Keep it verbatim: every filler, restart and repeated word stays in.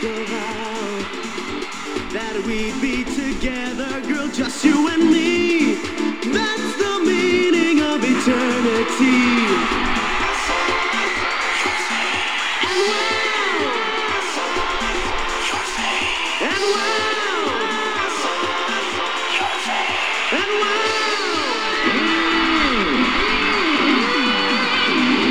the vow that we'd be together, girl, just you and me. That's the meaning of eternity.